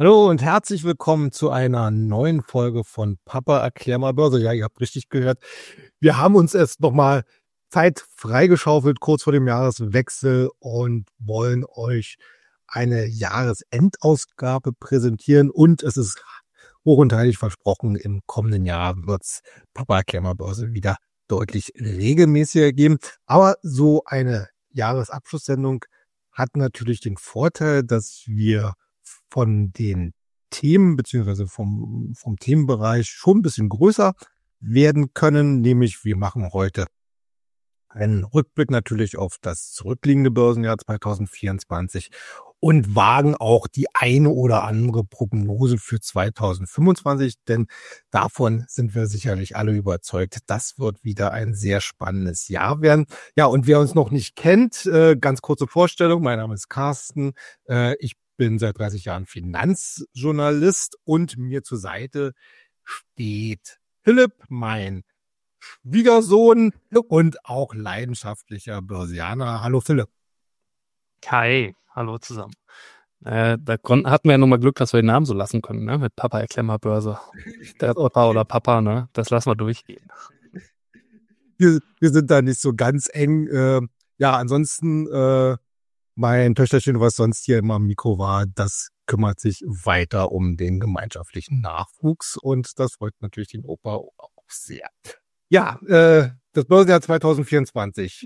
Hallo und herzlich willkommen zu einer neuen Folge von Papa erklär mal Börse. Ja, ihr habt richtig gehört. Wir haben uns erst nochmal Zeit freigeschaufelt, kurz vor dem Jahreswechsel und wollen euch eine Jahresendausgabe präsentieren. Und es ist hoch und heilig versprochen, im kommenden Jahr wird's Papa erklär mal Börse wieder deutlich regelmäßiger geben. Aber so eine Jahresabschlusssendung hat natürlich den Vorteil, dass wir von den Themen beziehungsweise vom Themenbereich schon ein bisschen größer werden können. Nämlich wir machen heute einen Rückblick natürlich auf das zurückliegende Börsenjahr 2024 und wagen auch die eine oder andere Prognose für 2025, denn davon sind wir sicherlich alle überzeugt. Das wird wieder ein sehr spannendes Jahr werden. Ja, und wer uns noch nicht kennt, ganz kurze Vorstellung. Mein Name ist Carsten. Ich bin seit 30 Jahren Finanzjournalist und mir zur Seite steht Philipp, mein Schwiegersohn und auch leidenschaftlicher Börsianer. Hallo Philipp. Hi, hallo zusammen. Hatten wir ja nochmal Glück, dass wir den Namen so lassen können, ne? Mit Papa erklär mal Börse. Der Opa oder Papa, ne? Das lassen wir durchgehen. Wir sind da nicht so ganz eng. Ansonsten mein Töchterchen, was sonst hier immer am Mikro war, das kümmert sich weiter um den gemeinschaftlichen Nachwuchs und das freut natürlich den Opa auch sehr. Ja, das Börsenjahr 2024.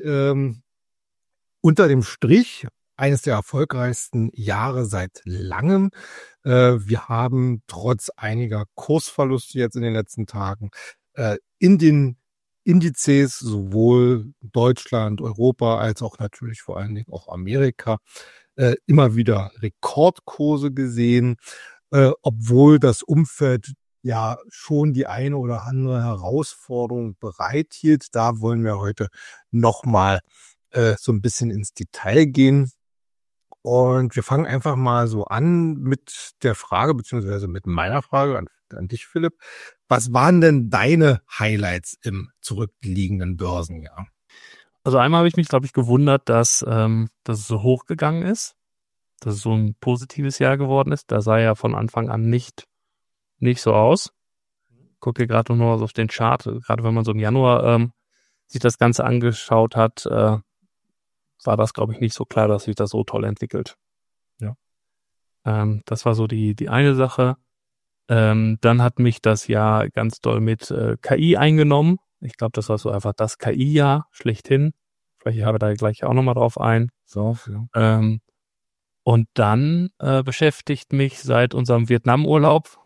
Unter dem Strich eines der erfolgreichsten Jahre seit langem. Wir haben trotz einiger Kursverluste jetzt in den letzten Tagen in den Indizes sowohl Deutschland, Europa als auch natürlich vor allen Dingen auch Amerika immer wieder Rekordkurse gesehen, obwohl das Umfeld ja schon die eine oder andere Herausforderung bereithielt. Da wollen wir heute nochmal so ein bisschen ins Detail gehen. Und wir fangen einfach mal so an mit der Frage, beziehungsweise mit meiner Frage an dich, Philipp. Was waren denn deine Highlights im zurückliegenden Börsenjahr? Also einmal habe ich mich, glaube ich, gewundert, dass es so hoch gegangen ist, dass es so ein positives Jahr geworden ist. Da sah ja von Anfang an nicht so aus. Guck hier gerade noch auf den Chart, gerade wenn man so im Januar sich das Ganze angeschaut hat, war das, glaube ich, nicht so klar, dass sich das so toll entwickelt. Ja. Das war so die eine Sache. Dann hat mich das Jahr ganz doll mit KI eingenommen. Ich glaube, das war so einfach das KI-Jahr schlechthin. Vielleicht habe ich da gleich auch nochmal drauf ein. So, ja. Und dann beschäftigt mich seit unserem Vietnam-Urlaub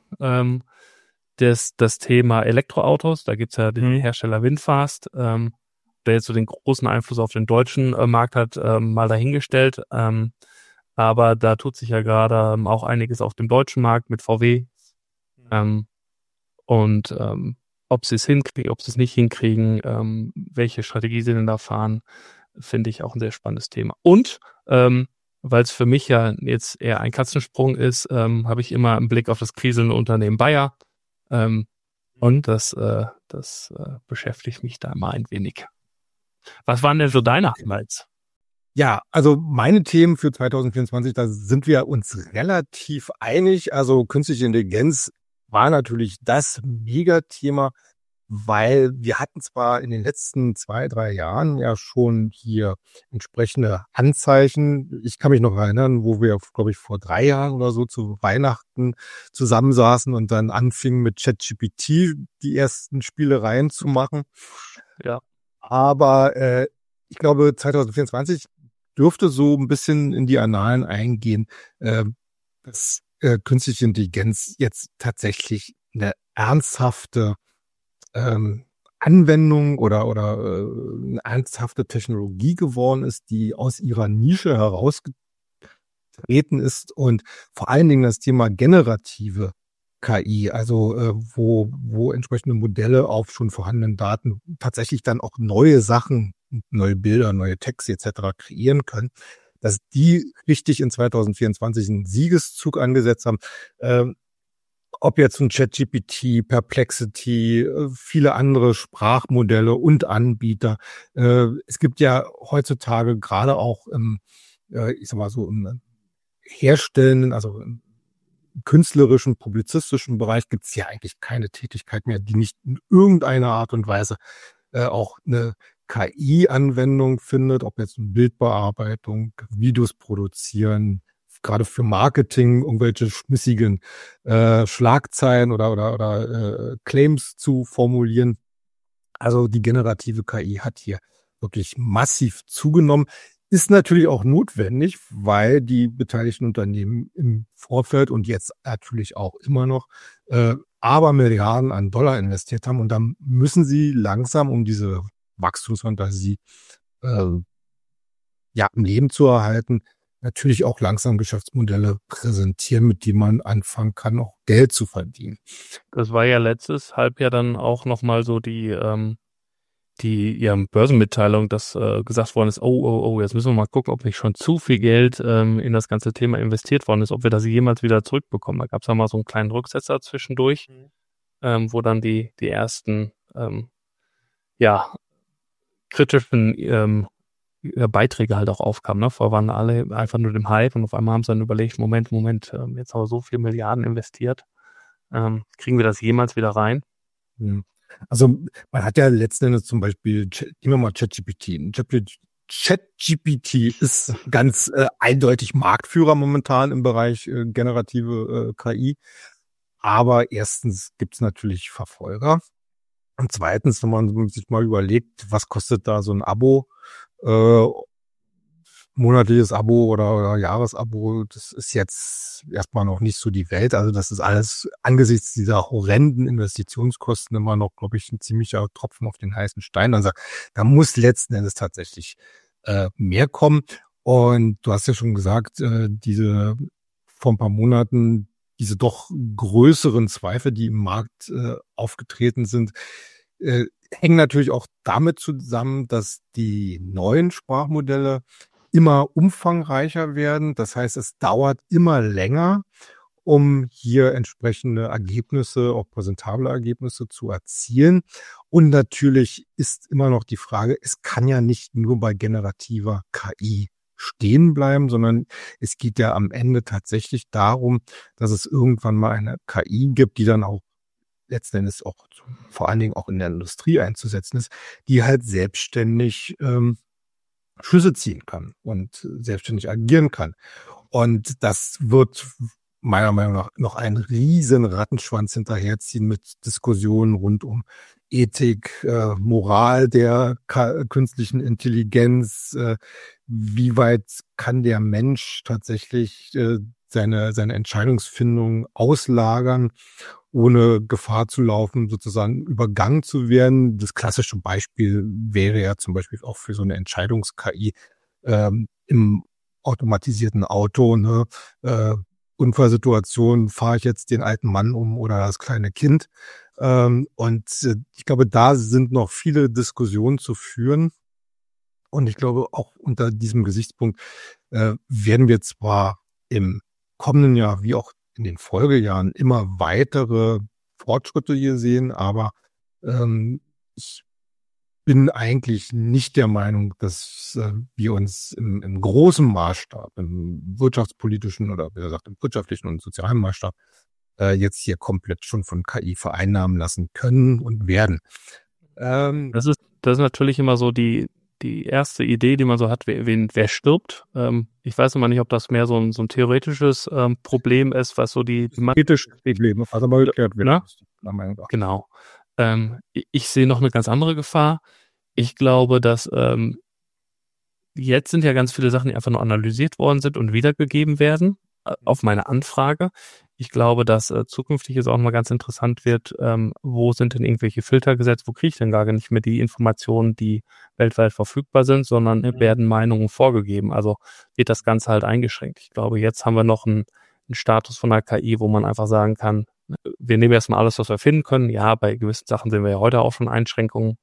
das Thema Elektroautos. Da gibt's ja den Hersteller Winfast, der jetzt so den großen Einfluss auf den deutschen Markt hat, mal dahingestellt. Aber da tut sich ja gerade auch einiges auf dem deutschen Markt mit VW. Ob sie es hinkriegen, ob sie es nicht hinkriegen, welche Strategie sie denn da fahren, finde ich auch ein sehr spannendes Thema. Und weil es für mich ja jetzt eher ein Katzensprung ist, habe ich immer einen Blick auf das kriselnde Unternehmen Bayer. Und das beschäftigt mich da mal ein wenig. Was waren denn so deine Highlights? Ja, also meine Themen für 2024, da sind wir uns relativ einig. Also künstliche Intelligenz war natürlich das Megathema, weil wir hatten zwar in den letzten 2-3 Jahren ja schon hier entsprechende Anzeichen. Ich kann mich noch erinnern, wo wir, glaube ich, vor 3 Jahren oder so zu Weihnachten zusammensaßen und dann anfingen mit ChatGPT die ersten Spielereien zu machen. Ja. Aber ich glaube, 2024 dürfte so ein bisschen in die Annalen eingehen, dass künstliche Intelligenz jetzt tatsächlich eine ernsthafte Anwendung oder eine ernsthafte Technologie geworden ist, die aus ihrer Nische herausgetreten ist und vor allen Dingen das Thema generative KI, also wo entsprechende Modelle auf schon vorhandenen Daten tatsächlich dann auch neue Sachen, neue Bilder, neue Texte etc. kreieren können, dass die richtig in 2024 einen Siegeszug angesetzt haben. Ob jetzt ein ChatGPT, Perplexity, viele andere Sprachmodelle und Anbieter. Es gibt ja heutzutage gerade auch im Herstellenden, also künstlerischen, publizistischen Bereich gibt es ja eigentlich keine Tätigkeit mehr, die nicht in irgendeiner Art und Weise auch eine KI-Anwendung findet, ob jetzt Bildbearbeitung, Videos produzieren, gerade für Marketing irgendwelche schmissigen Schlagzeilen oder Claims zu formulieren. Also die generative KI hat hier wirklich massiv zugenommen. Ist natürlich auch notwendig, weil die beteiligten Unternehmen im Vorfeld und jetzt natürlich auch immer noch Abermilliarden an Dollar investiert haben. Und dann müssen sie langsam, um diese Wachstumsfantasie im Leben zu erhalten, natürlich auch langsam Geschäftsmodelle präsentieren, mit denen man anfangen kann, auch Geld zu verdienen. Das war ja letztes Halbjahr dann auch nochmal so die Börsenmitteilung, dass gesagt worden ist, jetzt müssen wir mal gucken, ob nicht schon zu viel Geld in das ganze Thema investiert worden ist, ob wir das jemals wieder zurückbekommen. Da gab es ja mal so einen kleinen Rücksetzer zwischendurch, wo dann die ersten kritischen Beiträge halt auch aufkamen. Ne? Vorher waren alle einfach nur dem Hype und auf einmal haben sie dann überlegt, Moment, jetzt haben wir so viele Milliarden investiert. Kriegen wir das jemals wieder rein? Also man hat ja letzten Endes zum Beispiel, nehmen wir mal ChatGPT. ChatGPT ist ganz eindeutig Marktführer momentan im Bereich generative KI. Aber erstens gibt es natürlich Verfolger. Und zweitens, wenn man sich mal überlegt, was kostet da so ein Abo, monatliches Abo oder Jahresabo, das ist jetzt erstmal noch nicht so die Welt. Also das ist alles angesichts dieser horrenden Investitionskosten immer noch, glaube ich, ein ziemlicher Tropfen auf den heißen Stein. Also da muss letzten Endes tatsächlich mehr kommen. Und du hast ja schon gesagt, vor ein paar Monaten diese doch größeren Zweifel, die im Markt aufgetreten sind, hängen natürlich auch damit zusammen, dass die neuen Sprachmodelle immer umfangreicher werden. Das heißt, es dauert immer länger, um hier entsprechende Ergebnisse, auch präsentable Ergebnisse zu erzielen. Und natürlich ist immer noch die Frage, es kann ja nicht nur bei generativer KI stehen bleiben, sondern es geht ja am Ende tatsächlich darum, dass es irgendwann mal eine KI gibt, die dann auch letzten Endes auch vor allen Dingen auch in der Industrie einzusetzen ist, die halt selbstständig Schlüsse ziehen kann und selbstständig agieren kann. Und das wird meiner Meinung nach noch einen riesen Rattenschwanz hinterherziehen mit Diskussionen rund um Ethik, Moral der künstlichen Intelligenz, wie weit kann der Mensch tatsächlich seine Entscheidungsfindung auslagern, ohne Gefahr zu laufen, sozusagen übergangen zu werden. Das klassische Beispiel wäre ja zum Beispiel auch für so eine Entscheidungs-KI im automatisierten Auto, ne? Unfallsituation, fahre ich jetzt den alten Mann um oder das kleine Kind? Ich glaube, da sind noch viele Diskussionen zu führen. Und ich glaube, auch unter diesem Gesichtspunkt werden wir zwar im kommenden Jahr wie auch in den Folgejahren immer weitere Fortschritte hier sehen, aber ich bin eigentlich nicht der Meinung, dass wir uns im großen Maßstab, im wirtschaftspolitischen oder wie gesagt im wirtschaftlichen und sozialen Maßstab jetzt hier komplett schon von KI vereinnahmen lassen können und werden. Das ist natürlich immer so die erste Idee, die man so hat, wer stirbt. Ich weiß immer nicht, ob das mehr so ein theoretisches Problem ist, was so die theoretische Probleme, also mal erklärt wird. Genau. Ich sehe noch eine ganz andere Gefahr. Ich glaube, dass jetzt sind ja ganz viele Sachen, die einfach nur analysiert worden sind und wiedergegeben werden auf meine Anfrage. Ich glaube, dass zukünftig es auch mal ganz interessant wird, wo sind denn irgendwelche Filter gesetzt, wo kriege ich denn gar nicht mehr die Informationen, die weltweit verfügbar sind, sondern werden Meinungen vorgegeben. Also wird das Ganze halt eingeschränkt. Ich glaube, jetzt haben wir noch einen Status von der KI, wo man einfach sagen kann, wir nehmen erstmal alles, was wir finden können. Ja, bei gewissen Sachen sehen wir ja heute auch schon Einschränkungen.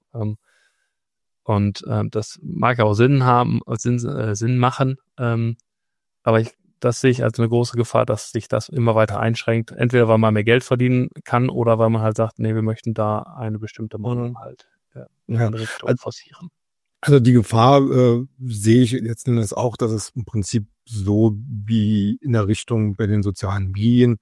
Das mag ja auch Sinn machen. Aber das sehe ich als eine große Gefahr, dass sich das immer weiter einschränkt. Entweder weil man mehr Geld verdienen kann oder weil man halt sagt, nee, wir möchten da eine bestimmte Meinung halt in eine Richtung forcieren. Also die Gefahr sehe ich letzten Endes auch, dass es im Prinzip so wie in der Richtung bei den sozialen Medien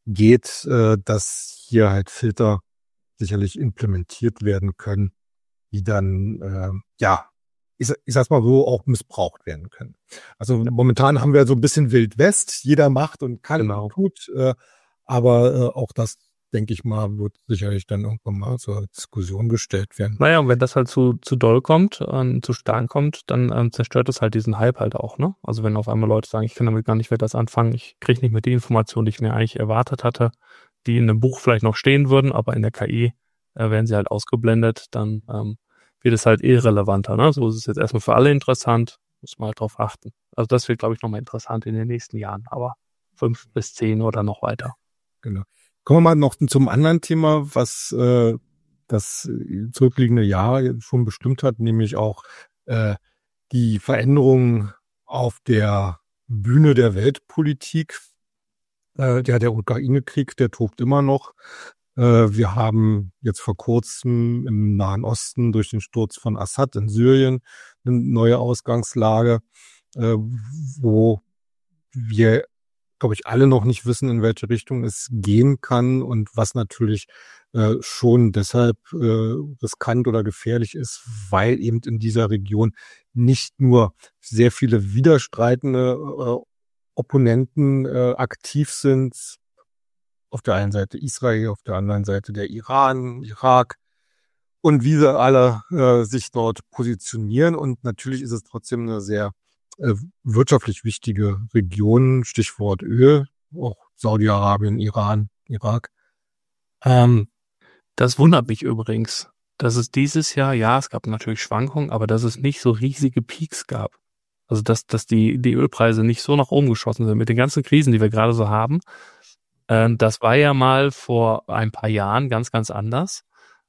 geht, dass hier halt Filter sicherlich implementiert werden können, die dann, ich sag's mal so, auch missbraucht werden können. Also momentan haben wir so ein bisschen Wild West, jeder macht und kann und tut, aber auch das, denke ich mal, wird sicherlich dann irgendwann mal zur Diskussion gestellt werden. Naja, und wenn das halt zu doll kommt, zu stark kommt, dann zerstört das halt diesen Hype halt auch, ne? Also wenn auf einmal Leute sagen, ich kann damit gar nicht mehr das anfangen, ich kriege nicht mehr die Informationen, die ich mir eigentlich erwartet hatte, die in einem Buch vielleicht noch stehen würden, aber in der KI werden sie halt ausgeblendet, dann wird es halt irrelevanter, ne? So ist es jetzt erstmal für alle interessant, muss man halt drauf achten. Also das wird, glaube ich, nochmal interessant in den nächsten Jahren, aber 5 bis 10 oder noch weiter. Genau. Kommen wir mal noch zum anderen Thema, was das zurückliegende Jahr schon bestimmt hat, nämlich auch die Veränderungen auf der Bühne der Weltpolitik. Der Ukraine-Krieg, der tobt immer noch. Wir haben jetzt vor kurzem im Nahen Osten durch den Sturz von Assad in Syrien eine neue Ausgangslage, wo wir, glaube ich, alle noch nicht wissen, in welche Richtung es gehen kann und was natürlich schon deshalb riskant oder gefährlich ist, weil eben in dieser Region nicht nur sehr viele widerstreitende Opponenten aktiv sind. Auf der einen Seite Israel, auf der anderen Seite der Iran, Irak und wie sie alle sich dort positionieren. Und natürlich ist es trotzdem eine sehr wirtschaftlich wichtige Region, Stichwort Öl, auch Saudi-Arabien, Iran, Irak. Das wundert mich übrigens, dass es dieses Jahr, ja, es gab natürlich Schwankungen, aber dass es nicht so riesige Peaks gab. Also dass die Ölpreise nicht so nach oben geschossen sind mit den ganzen Krisen, die wir gerade so haben. Das war ja mal vor ein paar Jahren ganz, ganz anders.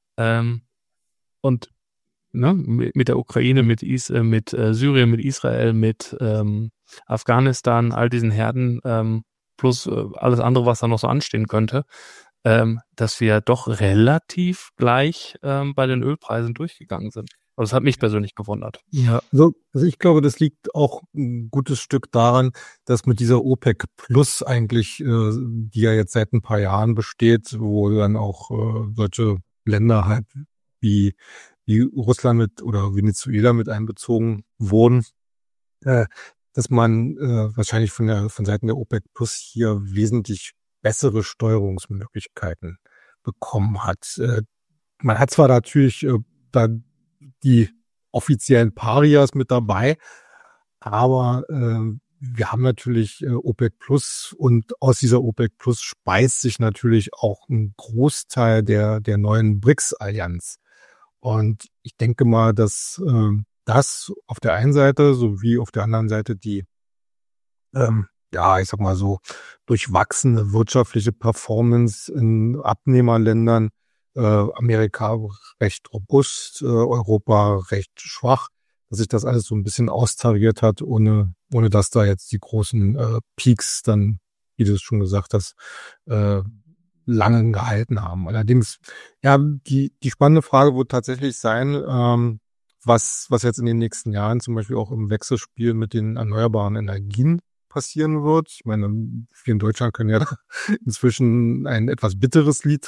Und ne, mit der Ukraine, mit Syrien, mit Israel, mit Afghanistan, all diesen Herden, plus alles andere, was da noch so anstehen könnte, dass wir doch relativ gleich bei den Ölpreisen durchgegangen sind. Also das hat mich persönlich gewundert. Ja, also ich glaube, das liegt auch ein gutes Stück daran, dass mit dieser OPEC Plus eigentlich, die ja jetzt seit ein paar Jahren besteht, wo dann auch solche Länder halt wie Russland mit oder Venezuela mit einbezogen wurden, dass man wahrscheinlich von Seiten der OPEC Plus hier wesentlich bessere Steuerungsmöglichkeiten bekommen hat. Man hat zwar natürlich da die offiziellen Parias mit dabei, aber wir haben natürlich OPEC Plus und aus dieser OPEC Plus speist sich natürlich auch ein Großteil der neuen BRICS-Allianz. Und ich denke mal, dass das auf der einen Seite sowie auf der anderen Seite die ich sag mal so, durchwachsene wirtschaftliche Performance in Abnehmerländern, Amerika recht robust, Europa recht schwach, dass sich das alles so ein bisschen austariert hat, ohne dass da jetzt die großen Peaks dann, wie du es schon gesagt hast, lange gehalten haben. Allerdings, ja, die spannende Frage wird tatsächlich sein, was jetzt in den nächsten Jahren zum Beispiel auch im Wechselspiel mit den erneuerbaren Energien passieren wird. Ich meine, wir in Deutschland können ja inzwischen ein etwas bitteres Lied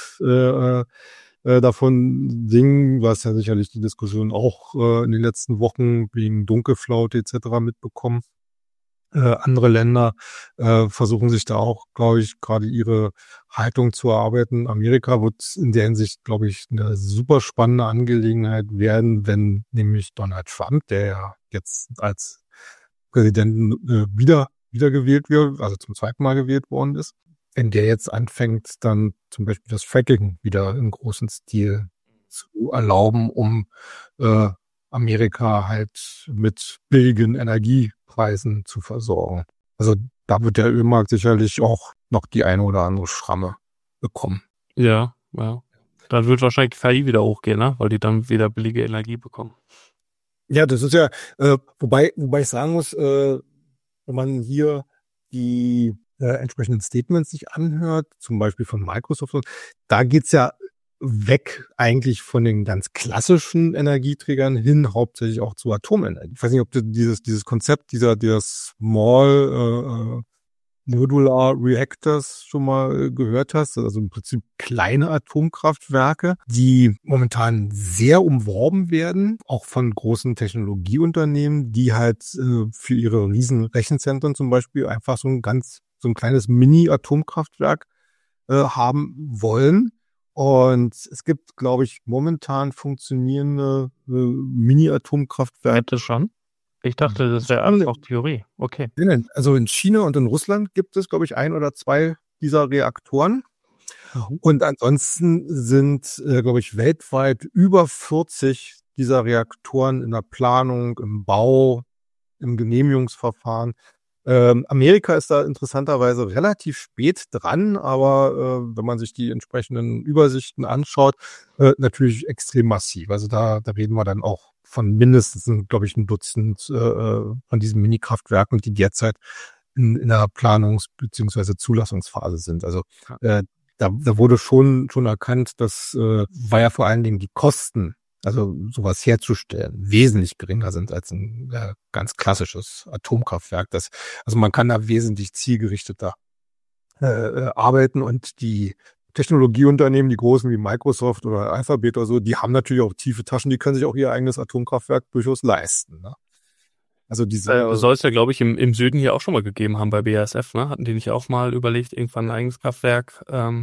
davon singen, was ja sicherlich die Diskussion auch in den letzten Wochen wegen Dunkelflaute etc. mitbekommen. Andere Länder versuchen sich da auch, glaube ich, gerade ihre Haltung zu erarbeiten. Amerika wird in der Hinsicht, glaube ich, eine super spannende Angelegenheit werden, wenn nämlich Donald Trump, der ja jetzt als Präsident wiedergewählt wird, also zum zweiten Mal gewählt worden ist, wenn der jetzt anfängt, dann zum Beispiel das Fracking wieder im großen Stil zu erlauben, um Amerika halt mit billigen Energiepreisen zu versorgen. Also da wird der Ölmarkt sicherlich auch noch die eine oder andere Schramme bekommen. Ja. Dann wird wahrscheinlich KI wieder hochgehen, ne? Weil die dann wieder billige Energie bekommen. Ja, das ist ja, wobei ich sagen muss, wenn man hier die entsprechenden Statements sich anhört, zum Beispiel von Microsoft, da geht's ja weg eigentlich von den ganz klassischen Energieträgern hin, hauptsächlich auch zu Atomenergie. Ich weiß nicht, ob du dieses Konzept dieser Small Modular Reactors schon mal gehört hast, also im Prinzip kleine Atomkraftwerke, die momentan sehr umworben werden, auch von großen Technologieunternehmen, die halt für ihre riesen Rechenzentren zum Beispiel einfach so ein kleines Mini-Atomkraftwerk haben wollen. Und es gibt, glaube ich, momentan funktionierende Mini-Atomkraftwerke. Hätte schon. Ich dachte, das wäre einfach Theorie. Okay. Also in China und in Russland gibt es, glaube ich, 1 oder 2 dieser Reaktoren. Und ansonsten sind, glaube ich, weltweit über 40 dieser Reaktoren in der Planung, im Bau, im Genehmigungsverfahren. Amerika ist da interessanterweise relativ spät dran, aber wenn man sich die entsprechenden Übersichten anschaut, natürlich extrem massiv. Also da reden wir dann auch von mindestens, glaube ich, ein Dutzend von diesen Mini-Kraftwerken, die derzeit in der Planungs- bzw. Zulassungsphase sind. Also da wurde schon erkannt, dass weil ja vor allen Dingen die Kosten, also sowas herzustellen, wesentlich geringer sind als ein ganz klassisches Atomkraftwerk. Also man kann da wesentlich zielgerichteter arbeiten, und die Technologieunternehmen, die großen wie Microsoft oder Alphabet oder so, die haben natürlich auch tiefe Taschen, die können sich auch ihr eigenes Atomkraftwerk durchaus leisten. Ne? Also soll es ja, glaube ich, im Süden hier auch schon mal gegeben haben bei BASF, ne? Hatten die nicht auch mal überlegt, irgendwann ein eigenes Kraftwerk,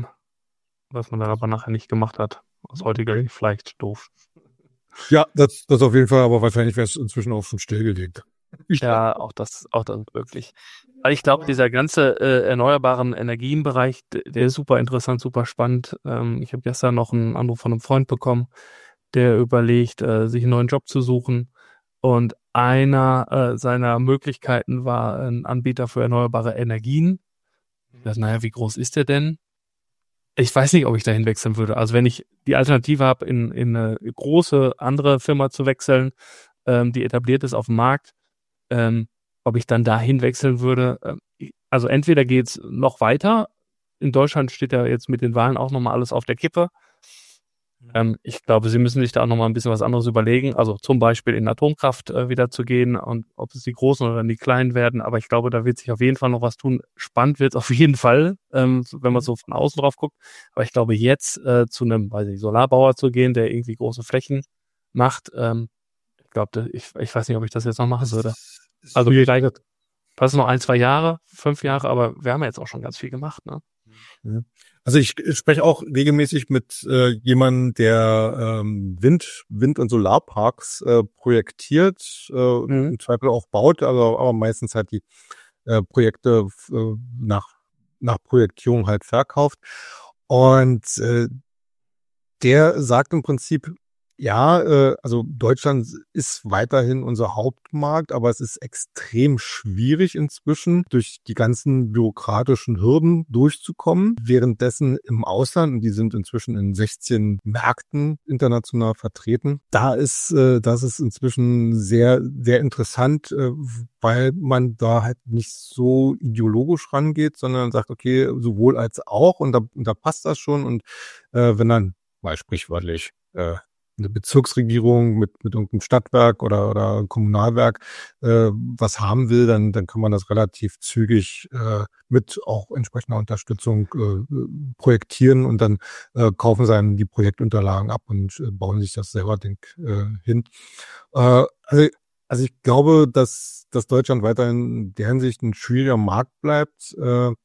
was man dann aber nachher nicht gemacht hat. Aus heutiger Sicht vielleicht doof. Ja, das auf jeden Fall, aber wahrscheinlich wäre es inzwischen auch schon stillgelegt. Ja, auch das wirklich. Weil ich glaube, dieser ganze erneuerbaren Energienbereich, der ist super interessant, super spannend. Ich habe gestern noch einen Anruf von einem Freund bekommen, der überlegt, sich einen neuen Job zu suchen. Und einer seiner Möglichkeiten war ein Anbieter für erneuerbare Energien. Ich dachte, naja, wie groß ist der denn? Ich weiß nicht, ob ich dahin wechseln würde. Also wenn ich die Alternative habe, in eine große andere Firma zu wechseln, die etabliert ist auf dem Markt, ob ich dann dahin wechseln würde. Also entweder geht's noch weiter. In Deutschland steht ja jetzt mit den Wahlen auch nochmal alles auf der Kippe. Ich glaube, sie müssen sich da auch nochmal ein bisschen was anderes überlegen. Also zum Beispiel in Atomkraft wieder zu gehen, und ob es die Großen oder die Kleinen werden. Aber ich glaube, da wird sich auf jeden Fall noch was tun. Spannend wird es auf jeden Fall, wenn man so von außen drauf guckt. Aber ich glaube, jetzt zu einem, weiß ich, Solarbauer zu gehen, der irgendwie große Flächen macht, ich glaube, ich weiß nicht, ob ich das jetzt noch machen würde. Also vielleicht passen noch 1, 2 Jahre, 5 Jahre, aber wir haben ja jetzt auch schon ganz viel gemacht, ne? Also ich spreche auch regelmäßig mit jemandem, der Wind- und Solarparks projektiert, im Zweifel auch baut, aber meistens halt die Projekte nach Projektierung halt verkauft. Und der sagt im Prinzip, ja, also Deutschland ist weiterhin unser Hauptmarkt, aber es ist extrem schwierig inzwischen, durch die ganzen bürokratischen Hürden durchzukommen. Währenddessen im Ausland, und die sind inzwischen in 16 Märkten international vertreten, das ist inzwischen sehr, sehr interessant, weil man da halt nicht so ideologisch rangeht, sondern sagt, okay, sowohl als auch, und da passt das schon. Und wenn dann mal sprichwörtlich eine Bezirksregierung mit irgendeinem Stadtwerk oder Kommunalwerk was haben will, dann kann man das relativ zügig mit auch entsprechender Unterstützung projektieren, und dann kaufen sie dann die Projektunterlagen ab und bauen sich das selber hin. Also ich glaube, dass Deutschland weiterhin in der Hinsicht ein schwieriger Markt bleibt,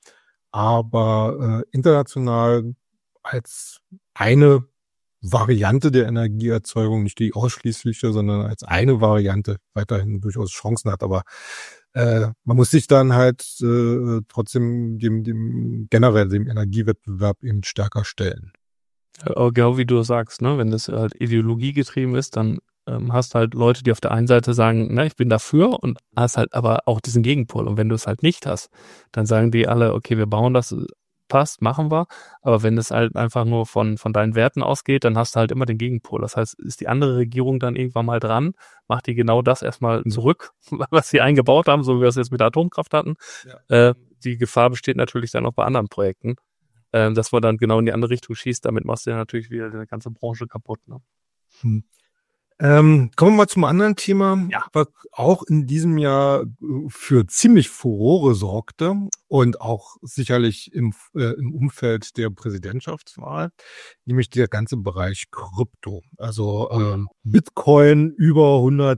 aber international als eine Variante der Energieerzeugung, nicht die ausschließliche, sondern als eine Variante weiterhin durchaus Chancen hat. Aber man muss sich dann halt trotzdem dem Energiewettbewerb eben stärker stellen. Aber genau wie du sagst, ne, wenn das halt ideologiegetrieben ist, dann hast halt Leute, die auf der einen Seite sagen, na, ich bin dafür, und hast halt aber auch diesen Gegenpol. Und wenn du es halt nicht hast, dann sagen die alle, okay, wir bauen das, passt, machen wir. Aber wenn es halt einfach nur von deinen Werten ausgeht, dann hast du halt immer den Gegenpol. Das heißt, ist die andere Regierung dann irgendwann mal dran, macht die genau das erstmal zurück, was sie eingebaut haben, so wie wir es jetzt mit der Atomkraft hatten. Ja. Die Gefahr besteht natürlich dann auch bei anderen Projekten, dass man dann genau in die andere Richtung schießt. Damit machst du ja natürlich wieder die ganze Branche kaputt. Ne? Kommen wir mal zum anderen Thema, Ja. was auch in diesem Jahr für ziemlich Furore sorgte und auch sicherlich im Umfeld der Präsidentschaftswahl, nämlich der ganze Bereich Krypto. Also Bitcoin über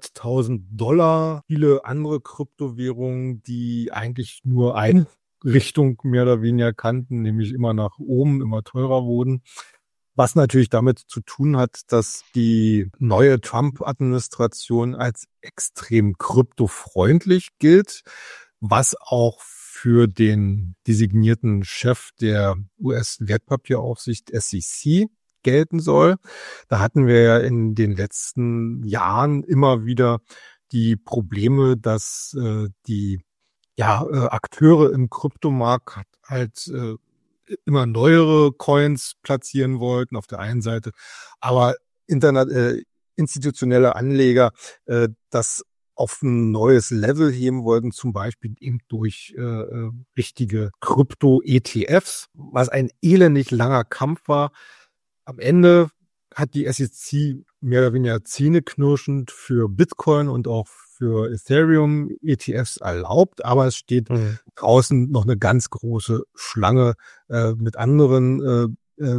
$100.000, viele andere Kryptowährungen, die eigentlich nur eine Richtung mehr oder weniger kannten, nämlich immer nach oben, immer teurer wurden. Was natürlich damit zu tun hat, dass die neue Trump-Administration als extrem kryptofreundlich gilt, was auch für den designierten Chef der US-Wertpapieraufsicht SEC gelten soll. Da hatten wir ja in den letzten Jahren immer wieder die Probleme, dass die Akteure im Kryptomarkt halt immer neuere Coins platzieren wollten auf der einen Seite, aber institutionelle Anleger das auf ein neues Level heben wollten, zum Beispiel eben durch richtige Krypto-ETFs, was ein elendig langer Kampf war. Am Ende hat die SEC mehr oder weniger zähneknirschend für Bitcoin und auch für Ethereum ETFs erlaubt, aber es steht draußen noch eine ganz große Schlange mit anderen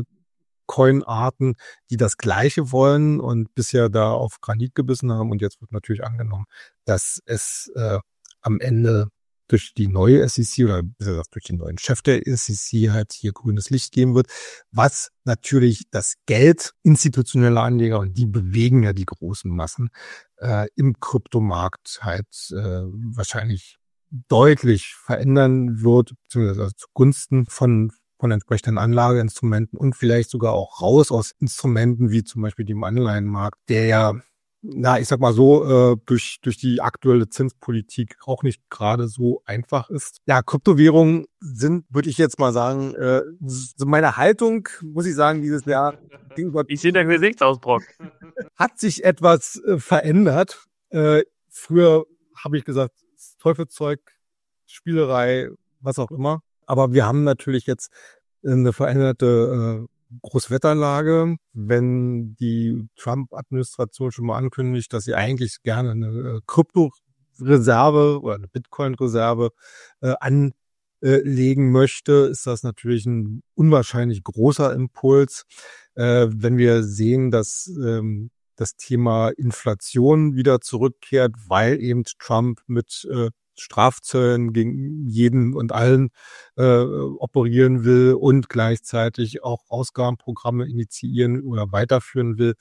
Coin-Arten, die das Gleiche wollen und bisher da auf Granit gebissen haben. Und jetzt wird natürlich angenommen, dass es am Ende durch die neue SEC oder besser gesagt durch den neuen Chef der SEC halt hier grünes Licht geben wird, was natürlich das Geld institutioneller Anleger, und die bewegen ja die großen Massen, im Kryptomarkt halt wahrscheinlich deutlich verändern wird, beziehungsweise zugunsten von entsprechenden Anlageinstrumenten und vielleicht sogar auch raus aus Instrumenten wie zum Beispiel dem Anleihenmarkt, der ja, ich sag mal so, durch die aktuelle Zinspolitik auch nicht gerade so einfach ist. Ja, Kryptowährungen sind, würde ich jetzt mal sagen, so meine Haltung, muss ich sagen, dieses Jahr gegenüber. Ich sehe den Gesichtsausdruck. Hat sich etwas verändert. Früher habe ich gesagt, Teufelszeug, Spielerei, was auch immer. Aber wir haben natürlich jetzt eine veränderte Großwetterlage. Wenn die Trump-Administration schon mal ankündigt, dass sie eigentlich gerne eine Kryptoreserve oder eine Bitcoin-Reserve anlegen möchte, ist das natürlich ein unwahrscheinlich großer Impuls. Wenn wir sehen, dass das Thema Inflation wieder zurückkehrt, weil eben Trump mit Strafzöllen gegen jeden und allen operieren will und gleichzeitig auch Ausgabenprogramme initiieren oder weiterführen will,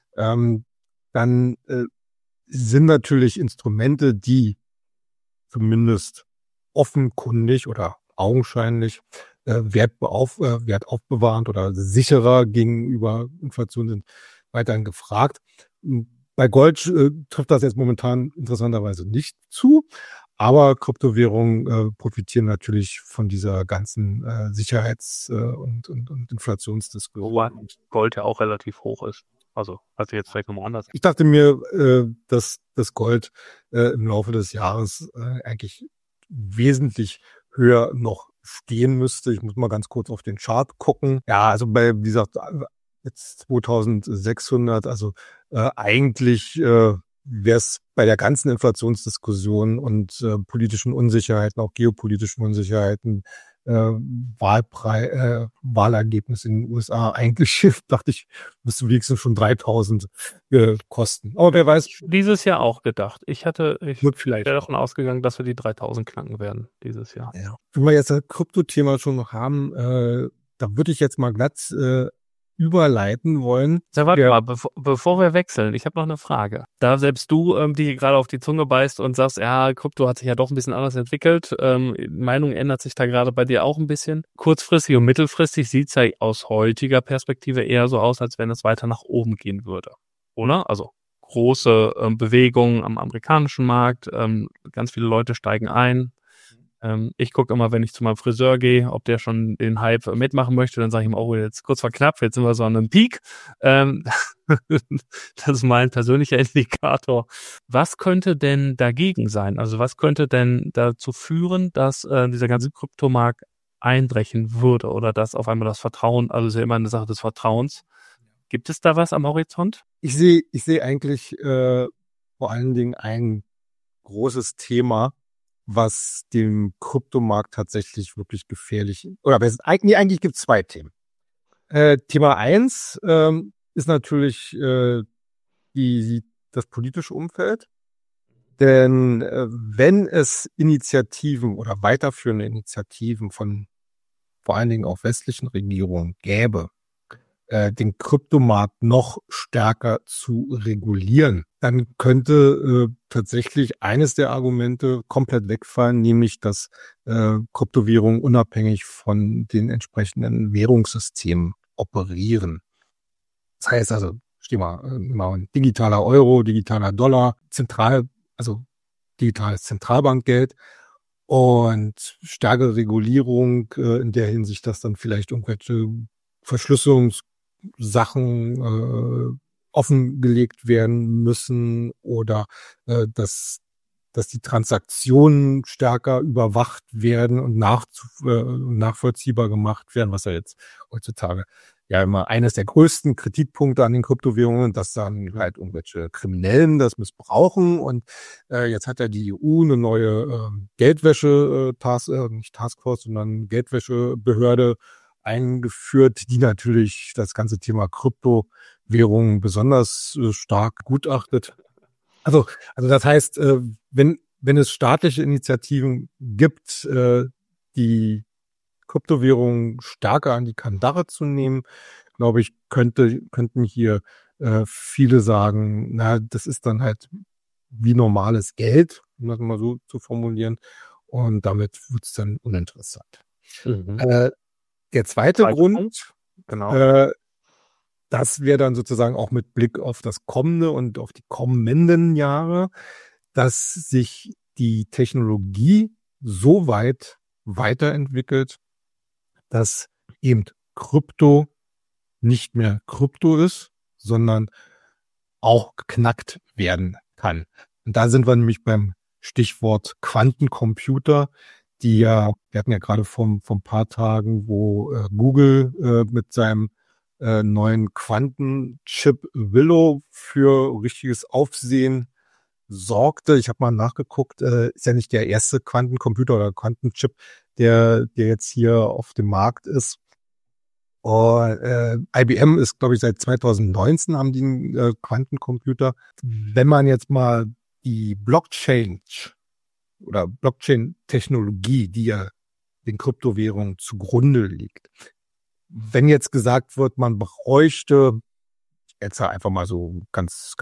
dann sind natürlich Instrumente, die zumindest offenkundig oder augenscheinlich Wert aufbewahrend oder sicherer gegenüber Inflation sind, weiterhin gefragt. Bei Gold trifft das jetzt momentan interessanterweise nicht zu. Aber Kryptowährungen profitieren natürlich von dieser ganzen Sicherheits- und Inflationsdiskussion. Wobei Gold ja auch relativ hoch ist. Also jetzt vielleicht nochmal anders. Ich dachte mir, dass das Gold im Laufe des Jahres eigentlich wesentlich höher noch stehen müsste. Ich muss mal ganz kurz auf den Chart gucken. Ja, also wie gesagt, jetzt 2600, also eigentlich wäre es bei der ganzen Inflationsdiskussion und politischen Unsicherheiten, auch geopolitischen Unsicherheiten, Wahlergebnis in den USA eigentlich, dachte ich, müsste wenigstens schon 3000 kosten. Aber wer weiß. Dieses Jahr auch gedacht. Ich wäre vielleicht davon ausgegangen, dass wir die 3000 knacken werden dieses Jahr. Ja. Wenn wir jetzt das Krypto-Thema schon noch haben, da würde ich jetzt mal glatt überleiten wollen. Ja, warte mal, bevor wir wechseln, ich habe noch eine Frage. Da selbst du die gerade auf die Zunge beißt und sagst, ja, Krypto hat sich ja doch ein bisschen anders entwickelt, Meinung ändert sich da gerade bei dir auch ein bisschen. Kurzfristig und mittelfristig sieht es ja aus heutiger Perspektive eher so aus, als wenn es weiter nach oben gehen würde, oder? Also große Bewegungen am amerikanischen Markt, ganz viele Leute steigen ein. Ich gucke immer, wenn ich zu meinem Friseur gehe, ob der schon den Hype mitmachen möchte, dann sage ich ihm, oh, jetzt kurz vor knapp, jetzt sind wir so an einem Peak. Das ist mein persönlicher Indikator. Was könnte denn dagegen sein? Also was könnte denn dazu führen, dass dieser ganze Kryptomarkt einbrechen würde oder dass auf einmal das Vertrauen, also ist ja immer eine Sache des Vertrauens. Gibt es da was am Horizont? ich sehe eigentlich vor allen Dingen ein großes Thema, was dem Kryptomarkt tatsächlich wirklich gefährlich oder eigentlich gibt es zwei Themen. Thema eins ist natürlich das politische Umfeld. Denn wenn es Initiativen oder weiterführende Initiativen von vor allen Dingen auch westlichen Regierungen gäbe, den Kryptomarkt noch stärker zu regulieren, dann könnte tatsächlich eines der Argumente komplett wegfallen, nämlich dass Kryptowährungen unabhängig von den entsprechenden Währungssystemen operieren. Das heißt also, steh mal, ein digitaler Euro, digitaler Dollar, also digitales Zentralbankgeld und stärkere Regulierung in der Hinsicht, dass dann vielleicht irgendwelche Verschlüsselungssachen offengelegt werden müssen oder dass die Transaktionen stärker überwacht werden und nachvollziehbar gemacht werden, was ja jetzt heutzutage ja immer eines der größten Kritikpunkte an den Kryptowährungen, dass dann halt irgendwelche Kriminellen das missbrauchen. Und jetzt hat ja die EU eine neue nicht Taskforce, sondern Geldwäschebehörde eingeführt, die natürlich das ganze Thema Kryptowährungen besonders stark gutachtet. Also das heißt, wenn es staatliche Initiativen gibt, die Kryptowährungen stärker an die Kandare zu nehmen, glaube ich, könnten hier viele sagen, na, das ist dann halt wie normales Geld, um das mal so zu formulieren, und damit wird es dann uninteressant. Der zweite Grund, genau. das wäre dann sozusagen auch mit Blick auf das kommende und auf die kommenden Jahre, dass sich die Technologie so weit weiterentwickelt, dass eben Krypto nicht mehr Krypto ist, sondern auch geknackt werden kann. Und da sind wir nämlich beim Stichwort Quantencomputer, wir hatten ja gerade vor ein paar Tagen, wo Google mit seinem neuen Quantenchip Willow für richtiges Aufsehen sorgte. Ich habe mal nachgeguckt, ist ja nicht der erste Quantencomputer oder Quantenchip, der jetzt hier auf dem Markt ist. Und IBM ist, glaube ich, seit 2019 haben die einen Quantencomputer. Wenn man jetzt mal die Blockchain oder Blockchain-Technologie, die ja den Kryptowährungen zugrunde liegt, wenn jetzt gesagt wird, man bräuchte, jetzt einfach mal so ganz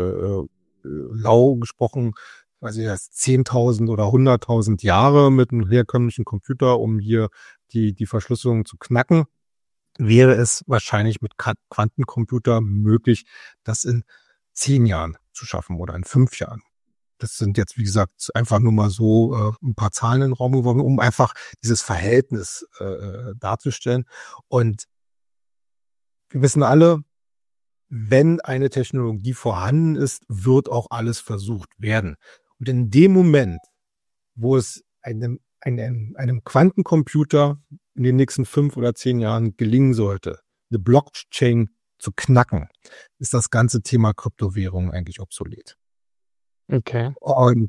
lau gesprochen, weiß ich, 10.000 oder 100.000 Jahre mit einem herkömmlichen Computer, um hier die Verschlüsselung zu knacken, wäre es wahrscheinlich mit Quantencomputer möglich, das in 10 Jahren zu schaffen oder in 5 Jahren. Das sind jetzt, wie gesagt, einfach nur mal so ein paar Zahlen in den Raum geworfen, um einfach dieses Verhältnis darzustellen. Und wir wissen alle, wenn eine Technologie vorhanden ist, wird auch alles versucht werden. Und in dem Moment, wo es einem Quantencomputer in den nächsten 5 oder 10 Jahren gelingen sollte, eine Blockchain zu knacken, ist das ganze Thema Kryptowährung eigentlich obsolet. Okay. Und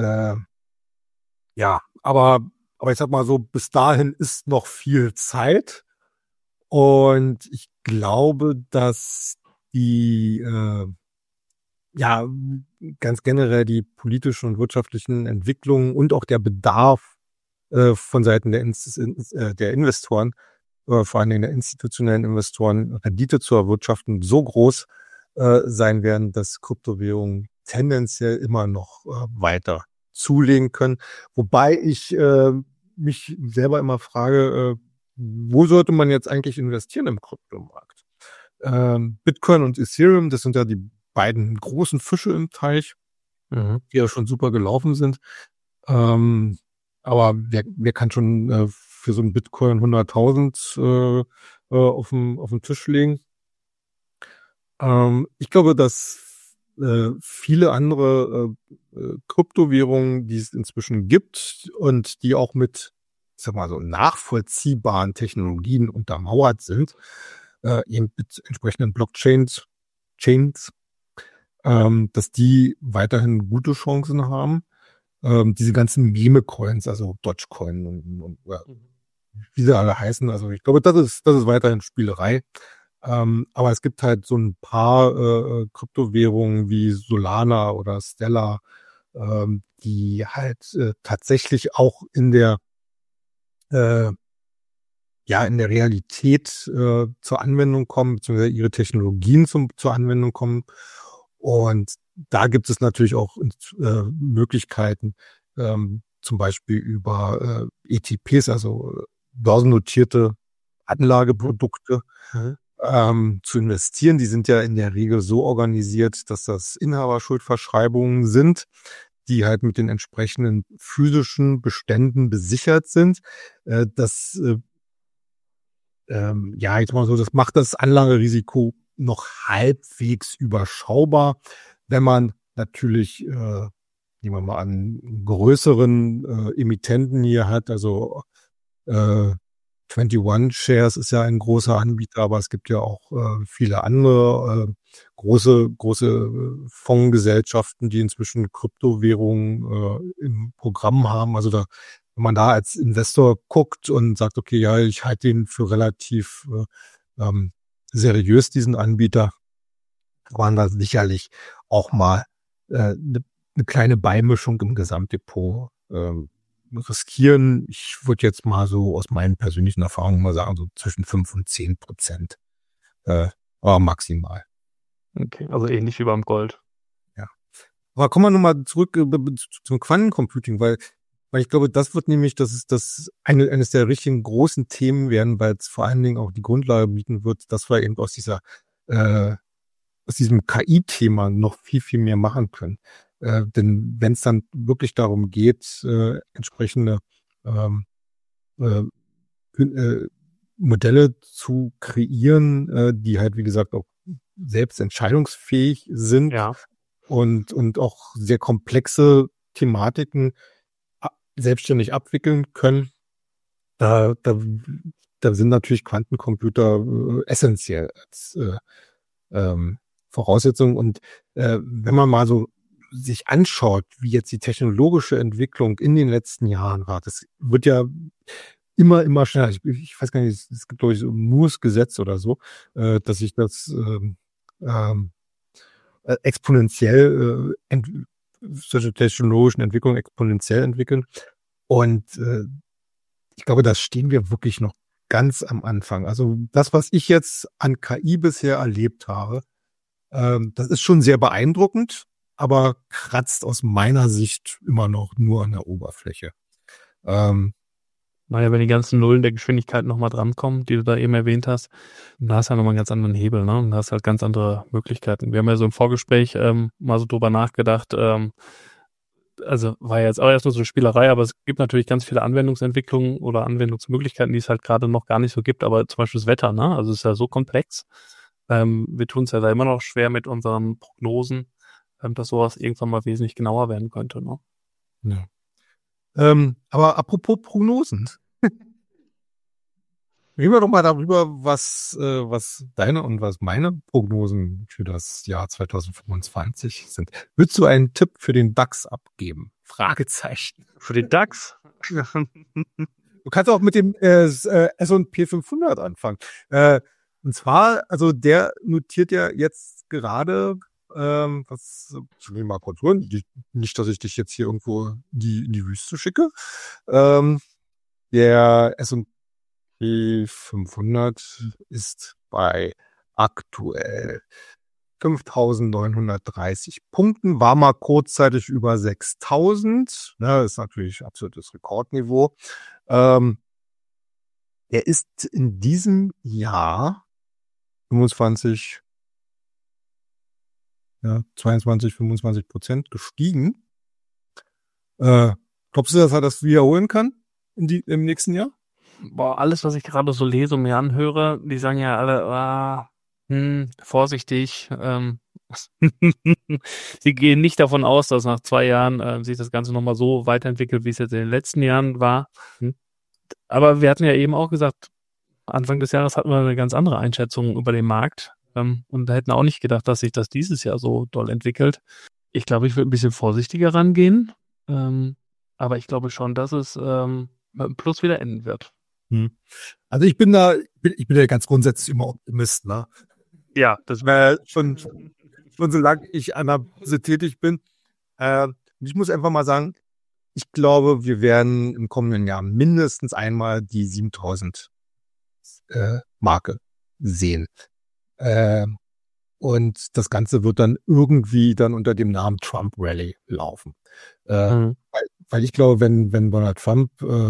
ja, aber ich sag mal so, bis dahin ist noch viel Zeit. Und ich glaube, dass ganz generell die politischen und wirtschaftlichen Entwicklungen und auch der Bedarf von Seiten der Investoren, vor allen Dingen der institutionellen Investoren, Rendite zu erwirtschaften, so groß sein werden, dass Kryptowährungen tendenziell immer noch weiter zulegen können. Wobei ich mich selber immer frage, wo sollte man jetzt eigentlich investieren im Kryptomarkt? Bitcoin und Ethereum, das sind ja die beiden großen Fische im Teich, die ja schon super gelaufen sind. Aber wer kann schon für so einen Bitcoin 100.000 auf den Tisch legen? Ich glaube, dass viele andere Kryptowährungen, die es inzwischen gibt und die auch mit, ich sag mal so, nachvollziehbaren Technologien untermauert sind, eben mit entsprechenden Blockchains, dass die weiterhin gute Chancen haben. Diese ganzen Meme-Coins, also Dogecoin und wie sie alle heißen. Also ich glaube, das ist weiterhin Spielerei. Aber es gibt halt so ein paar Kryptowährungen wie Solana oder Stellar, die halt tatsächlich auch in der in der Realität zur Anwendung kommen, beziehungsweise ihre Technologien zur Anwendung kommen. Und da gibt es natürlich auch Möglichkeiten, zum Beispiel über ETPs, also börsennotierte Anlageprodukte, zu investieren. Die sind ja in der Regel so organisiert, dass das Inhaberschuldverschreibungen sind, die halt mit den entsprechenden physischen Beständen besichert sind. Das jetzt mal so, das macht das Anlagerisiko noch halbwegs überschaubar, wenn man natürlich, nehmen wir mal an, größeren Emittenten hier hat, also 21 Shares ist ja ein großer Anbieter, aber es gibt ja auch viele andere große Fondsgesellschaften, die inzwischen Kryptowährungen im Programm haben. Also da, wenn man da als Investor guckt und sagt, okay, ja, ich halte den für relativ seriös, diesen Anbieter, kann man da sicherlich auch mal eine kleine Beimischung im Gesamtdepot riskieren. Ich würde jetzt mal so aus meinen persönlichen Erfahrungen mal sagen, so zwischen 5% und 10%. Aber maximal. Okay, also ähnlich wie beim Gold. Ja. Aber kommen wir nochmal zurück zum Quantencomputing, weil ich glaube, das wird nämlich, das ist eines der richtigen großen Themen werden, weil es vor allen Dingen auch die Grundlage bieten wird, dass wir eben aus diesem KI-Thema noch viel, viel mehr machen können. Denn wenn es dann wirklich darum geht, entsprechende Modelle zu kreieren, die halt, wie gesagt, auch selbst entscheidungsfähig sind, und auch sehr komplexe Thematiken selbstständig abwickeln können, da sind natürlich Quantencomputer essentiell als Voraussetzung. Und wenn man mal so sich anschaut, wie jetzt die technologische Entwicklung in den letzten Jahren war, das wird ja immer schneller. Ich weiß gar nicht, es gibt, glaube ich, so ein Moores Gesetz oder so, dass sich das exponentiell solche technologischen Entwicklungen exponentiell entwickeln. Und ich glaube, da stehen wir wirklich noch ganz am Anfang. Also das, was ich jetzt an KI bisher erlebt habe, das ist schon sehr beeindruckend, aber kratzt aus meiner Sicht immer noch nur an der Oberfläche. Naja, wenn die ganzen Nullen der Geschwindigkeit nochmal drankommen, die du da eben erwähnt hast, dann hast du ja nochmal einen ganz anderen Hebel, ne? Und da hast halt ganz andere Möglichkeiten. Wir haben ja so im Vorgespräch mal so drüber nachgedacht, also war ja jetzt auch erst nur so eine Spielerei, aber es gibt natürlich ganz viele Anwendungsentwicklungen oder Anwendungsmöglichkeiten, die es halt gerade noch gar nicht so gibt, aber zum Beispiel das Wetter, ne? Also es ist ja so komplex. Wir tun es ja da immer noch schwer mit unseren Prognosen, dass sowas irgendwann mal wesentlich genauer werden könnte, ne? Ja. Aber apropos Prognosen. Reden wir doch mal darüber, was deine und was meine Prognosen für das Jahr 2025 sind. Würdest du einen Tipp für den DAX abgeben? Fragezeichen. Für den DAX? Du kannst auch mit dem S&P 500 anfangen. Und zwar, also der notiert ja jetzt gerade, was, ich will mal kurz hören, nicht, dass ich dich jetzt hier irgendwo in die Wüste schicke. Der S&P 500 ist bei aktuell 5.930 Punkten, war mal kurzzeitig über 6.000. Ne, ist natürlich absolutes Rekordniveau. Er ist in diesem Jahr 25% gestiegen. Glaubst du, dass er das wiederholen kann im nächsten Jahr? Boah, alles, was ich gerade so lese und mir anhöre, die sagen ja alle, vorsichtig. Sie gehen nicht davon aus, dass nach 2 Jahren sich das Ganze nochmal so weiterentwickelt, wie es jetzt in den letzten Jahren war. Aber wir hatten ja eben auch gesagt, Anfang des Jahres hatten wir eine ganz andere Einschätzung über den Markt. Und da hätten auch nicht gedacht, dass sich das dieses Jahr so doll entwickelt. Ich glaube, ich würde ein bisschen vorsichtiger rangehen. Aber ich glaube schon, dass es mit einem Plus wieder enden wird. Also ich bin ja ganz grundsätzlich immer Optimist, ne? Ja, das Schon solange ich an der Börse tätig bin. Ich muss einfach mal sagen, ich glaube, wir werden im kommenden Jahr mindestens einmal die 7.000 Marke sehen. Und das Ganze wird dann irgendwie dann unter dem Namen Trump Rally laufen. Weil ich glaube, wenn Donald Trump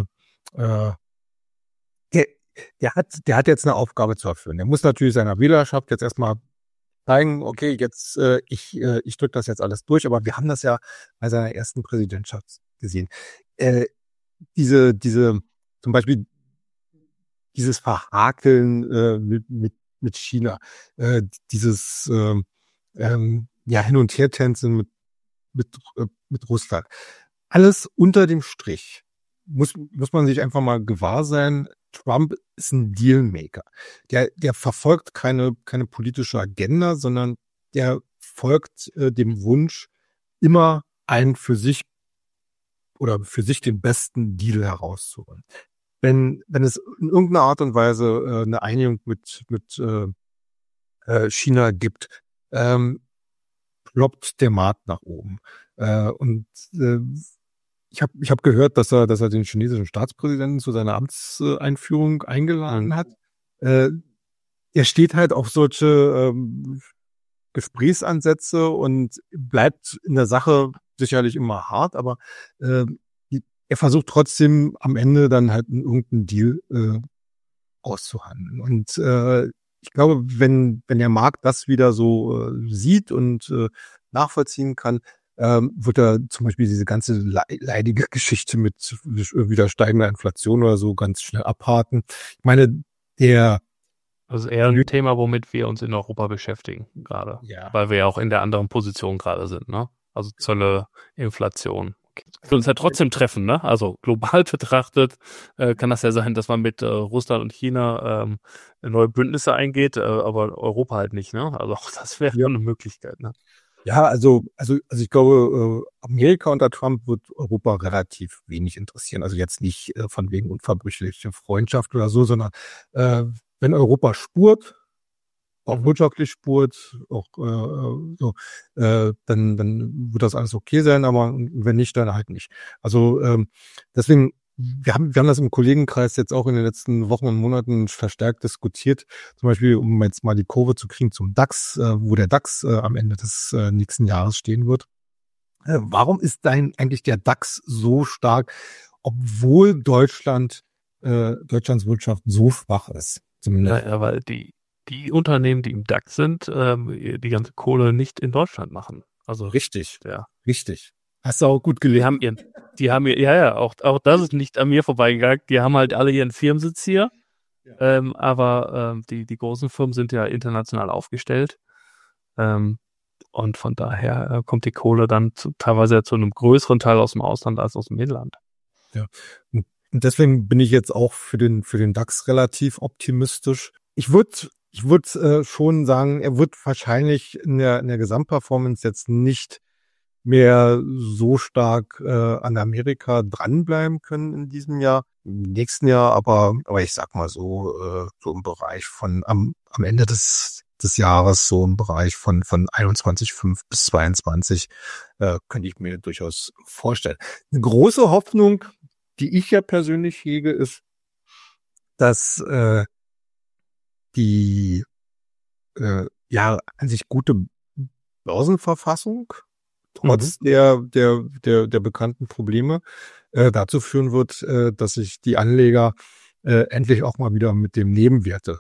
der hat jetzt eine Aufgabe zu erfüllen. Der muss natürlich seiner Wählerschaft jetzt erstmal zeigen, okay, jetzt ich drücke das jetzt alles durch, aber wir haben das ja bei seiner ersten Präsidentschaft gesehen. Diese zum Beispiel dieses Verhakeln mit China, dieses ja hin und her tänzen mit Russland. Alles unter dem Strich muss man sich einfach mal gewahr sein. Trump ist ein Dealmaker. Der verfolgt keine politische Agenda, sondern der folgt dem Wunsch, immer einen für sich den besten Deal herauszuholen. Wenn es in irgendeiner Art und Weise eine Einigung mit China gibt, ploppt der Markt nach oben. Ich hab gehört, dass er den chinesischen Staatspräsidenten zu seiner Amtseinführung eingeladen hat. Er steht halt auf solche Gesprächsansätze und bleibt in der Sache sicherlich immer hart, aber er versucht trotzdem am Ende dann halt irgendeinen Deal auszuhandeln. Und ich glaube, wenn der Markt das wieder so sieht und nachvollziehen kann, wird er zum Beispiel diese ganze leidige Geschichte mit wieder steigender Inflation oder so ganz schnell abhaken. Ich meine, also eher ein Thema, womit wir uns in Europa beschäftigen gerade, weil wir ja auch in der anderen Position gerade sind, ne? Also Zölle, Inflation. Wir uns ja trotzdem treffen, ne? Also global betrachtet kann das ja sein, dass man mit Russland und China neue Bündnisse eingeht, aber Europa halt nicht, ne? Also auch das wäre eine Möglichkeit, ne? Ja, also ich glaube, Amerika unter Trump wird Europa relativ wenig interessieren. Also jetzt nicht von wegen unverbrüchlicher Freundschaft oder so, sondern wenn Europa spurt, auch wirtschaftlich spurt, auch dann wird das alles okay sein, aber wenn nicht, dann halt nicht. Also deswegen, wir haben das im Kollegenkreis jetzt auch in den letzten Wochen und Monaten verstärkt diskutiert. Zum Beispiel, um jetzt mal die Kurve zu kriegen zum DAX, wo der DAX am Ende des nächsten Jahres stehen wird. Warum ist eigentlich der DAX so stark, obwohl Deutschlands Wirtschaft so schwach ist? Zumindest. Ja, weil die Unternehmen, die im DAX sind, die ganze Kohle nicht in Deutschland machen. Also richtig, ja. Richtig. Hast du auch gut gelesen. Auch das ist nicht an mir vorbeigegangen. Die haben halt alle ihren Firmensitz hier. Ja. Aber die großen Firmen sind ja international aufgestellt. Und von daher kommt die Kohle dann teilweise zu einem größeren Teil aus dem Ausland als aus dem Inland. Ja. Und deswegen bin ich jetzt auch für den DAX relativ optimistisch. Ich würde schon sagen, er wird wahrscheinlich in der Gesamtperformance jetzt nicht mehr so stark an Amerika dranbleiben können in diesem Jahr. Im nächsten Jahr aber ich sag mal so im Bereich von am Ende des Jahres, so im Bereich von 21,5 bis 22 könnte ich mir durchaus vorstellen. Eine große Hoffnung, die ich ja persönlich hege, ist, dass die an sich gute Börsenverfassung trotz der bekannten Probleme dazu führen wird, dass sich die Anleger endlich auch mal wieder mit dem Nebenwerte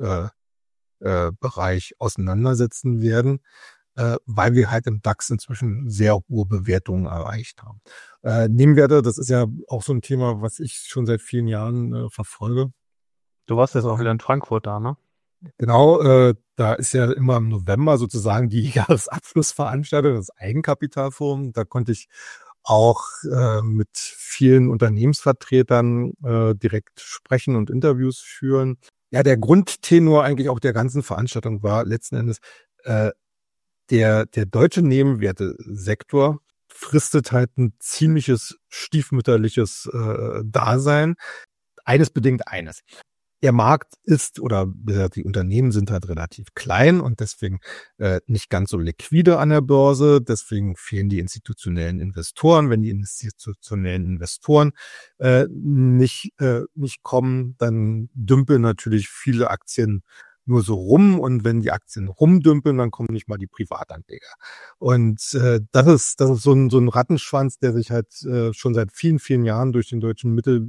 Bereich auseinandersetzen werden, weil wir halt im DAX inzwischen sehr hohe Bewertungen erreicht haben. Nebenwerte, das ist ja auch so ein Thema, was ich schon seit vielen Jahren verfolge. Du warst jetzt auch wieder in Frankfurt da, ne? Genau, da ist ja immer im November sozusagen die Jahresabschlussveranstaltung des Eigenkapitalforum. Da konnte ich auch mit vielen Unternehmensvertretern direkt sprechen und Interviews führen. Ja, der Grundtenor eigentlich auch der ganzen Veranstaltung war letzten Endes, der deutsche Nebenwertesektor fristet halt ein ziemliches stiefmütterliches Dasein. Eines bedingt eines. Der Markt ist oder die Unternehmen sind halt relativ klein und deswegen nicht ganz so liquide an der Börse. Deswegen fehlen die institutionellen Investoren. Wenn die institutionellen Investoren nicht kommen, dann dümpeln natürlich viele Aktien nur so rum. Und wenn die Aktien rumdümpeln, dann kommen nicht mal die Privatanleger. Und das ist so ein Rattenschwanz, der sich halt schon seit vielen, vielen Jahren durch den deutschen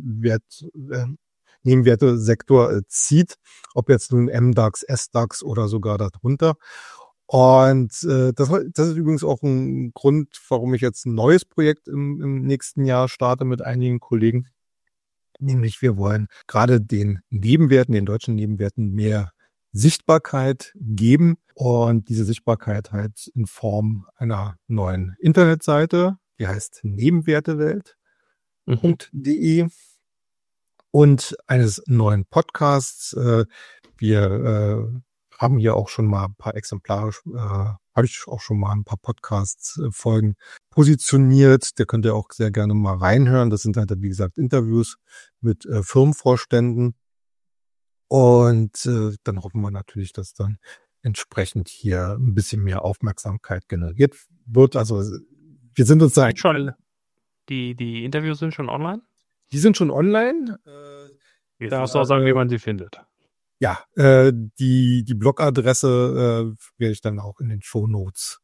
Nebenwertesektor zieht, ob jetzt nun MDAX, SDAX oder sogar darunter. Und das ist übrigens auch ein Grund, warum ich jetzt ein neues Projekt im nächsten Jahr starte mit einigen Kollegen. Nämlich wir wollen gerade den deutschen Nebenwerten mehr Sichtbarkeit geben und diese Sichtbarkeit halt in Form einer neuen Internetseite, die heißt nebenwertewelt.de. Und eines neuen Podcasts. Wir haben hier auch schon mal ein paar Exemplare, habe ich auch schon mal ein paar Podcast-Folgen positioniert. Da könnt ihr auch sehr gerne mal reinhören. Das sind halt, wie gesagt, Interviews mit Firmenvorständen. Und dann hoffen wir natürlich, dass dann entsprechend hier ein bisschen mehr Aufmerksamkeit generiert wird. Also wir sind uns da schon. Die Interviews sind schon online? Die sind schon online. Jetzt darfst du auch sagen, wie man sie findet. Ja, die Blogadresse werde ich dann auch in den Shownotes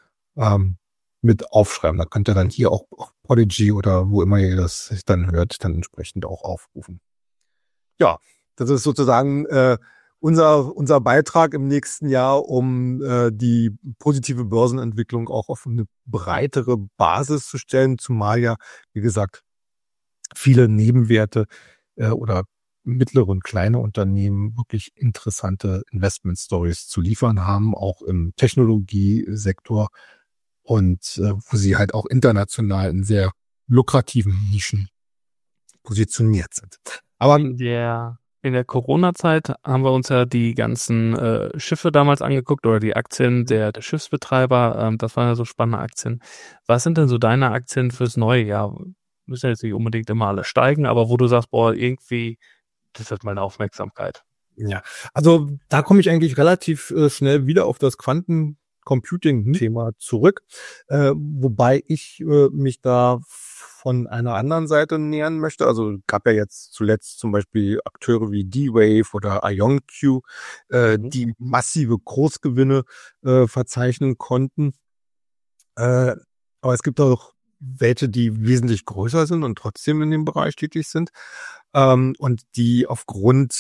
mit aufschreiben. Da könnt ihr dann hier auch Podigy oder wo immer ihr das dann hört, dann entsprechend auch aufrufen. Ja, das ist sozusagen unser Beitrag im nächsten Jahr, um die positive Börsenentwicklung auch auf eine breitere Basis zu stellen, zumal ja, wie gesagt, viele Nebenwerte oder mittlere und kleine Unternehmen wirklich interessante Investment-Stories zu liefern haben, auch im Technologiesektor und wo sie halt auch international in sehr lukrativen Nischen positioniert sind. Aber in der Corona-Zeit haben wir uns ja die ganzen Schiffe damals angeguckt oder die Aktien der Schiffsbetreiber. Das waren ja so spannende Aktien. Was sind denn so deine Aktien fürs neue Jahr? Müssen ja jetzt nicht unbedingt immer alle steigen, aber wo du sagst, boah, irgendwie, das hat meine Aufmerksamkeit. Ja, also da komme ich eigentlich relativ schnell wieder auf das Quantencomputing-Thema zurück, wobei ich mich da von einer anderen Seite nähern möchte. Also gab ja jetzt zuletzt zum Beispiel Akteure wie D-Wave oder IonQ, die massive Kursgewinne verzeichnen konnten. Aber es gibt auch welche, die wesentlich größer sind und trotzdem in dem Bereich tätig sind. Und die aufgrund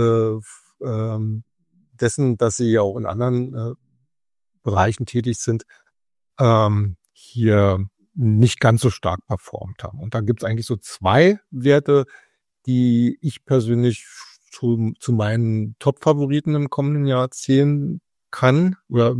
dessen, dass sie ja auch in anderen Bereichen tätig sind, hier nicht ganz so stark performt haben. Und da gibt es eigentlich so zwei Werte, die ich persönlich zu meinen Top-Favoriten im kommenden Jahr zählen kann oder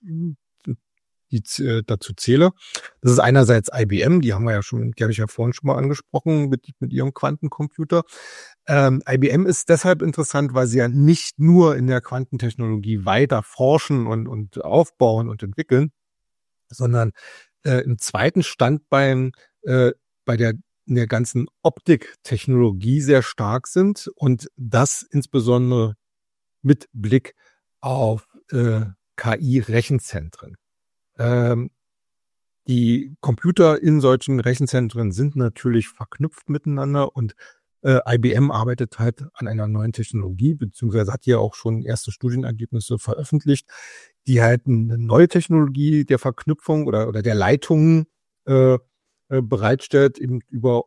dazu zähle. Das ist einerseits IBM, die habe ich ja vorhin schon mal angesprochen mit ihrem Quantencomputer. IBM ist deshalb interessant, weil sie ja nicht nur in der Quantentechnologie weiter forschen und aufbauen und entwickeln, sondern im zweiten Standbein bei der in der ganzen Optiktechnologie sehr stark sind und das insbesondere mit Blick auf KI-Rechenzentren. Die Computer in solchen Rechenzentren sind natürlich verknüpft miteinander und IBM arbeitet halt an einer neuen Technologie, beziehungsweise hat ja auch schon erste Studienergebnisse veröffentlicht, die halt eine neue Technologie der Verknüpfung oder der Leitungen bereitstellt, eben über